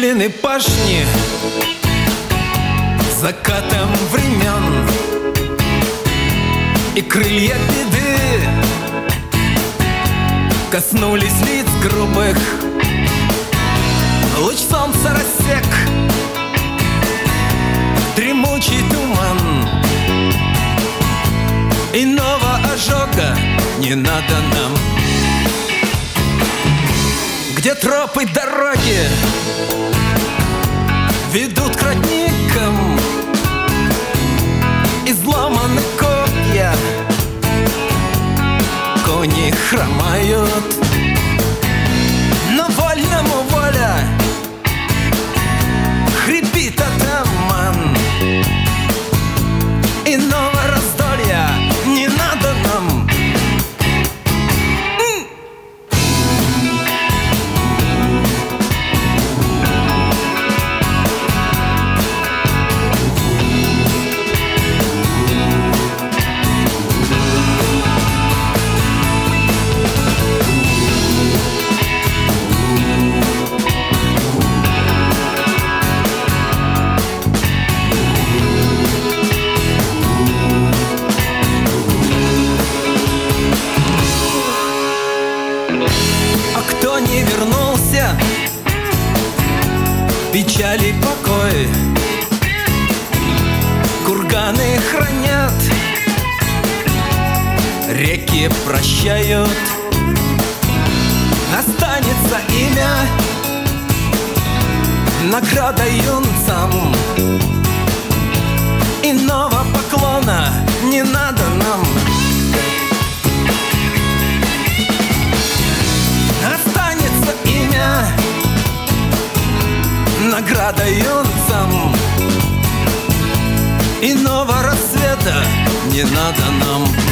Расщелины пашни закатом времен, и крылья беды коснулись лиц грубых. Луч солнца рассек дремучий туман. Иного ожога не надо нам. Где тропы дороги ведут к родникам, изломаны копья, кони хромают, но вольному воля, хрипит атаман. Иного раздолья не надо нам. Кто не вернулся, печали покой, курганы хранят, реки прощают. Останется имя, награда юнцам. Иного поклона не надо нам. Останется имя, награда юнцам. Иного рассвета не надо нам.